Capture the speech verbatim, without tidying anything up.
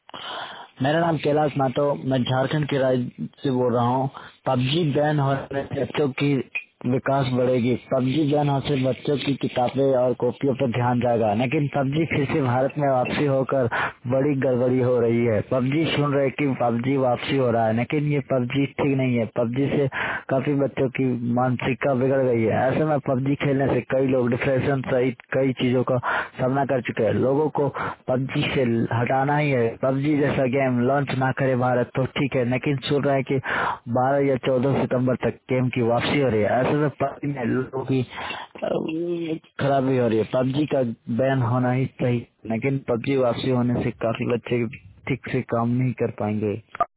मेरा नाम कैलाश मातो, मैं झारखंड के राज्य से बोल रहा हूँ। पबजी बैन होने से बच्चों की विकास बढ़ेगी। पबजी बैन होने से बच्चों की किताबें और कॉपियों पर ध्यान जाएगा, लेकिन पबजी फिर से भारत में वापसी होकर बड़ी गड़बड़ी हो रही है। पबजी सुन रहे कि पबजी वापसी हो रहा है, लेकिन ये पबजी ठीक नहीं है। पबजी से काफी बच्चों की मानसिकता बिगड़ गई है। ऐसे में पबजी खेलने से कई लोग डिप्रेशन सहित कई चीजों का सामना कर चुके हैं। लोगों को पबजी से हटाना ही है। पबजी जैसा गेम लॉन्च ना करे भारत तो ठीक है, लेकिन सुन रहे हैं कि बारह या चौदह सितंबर तक गेम की वापसी हो रही है। ऐसे में पबजी में लोगों की अ, खराबी हो रही है। पबजी का बैन होना ही सही, लेकिन पबजी वापसी होने से काफी बच्चे ठीक से काम नहीं कर पाएंगे।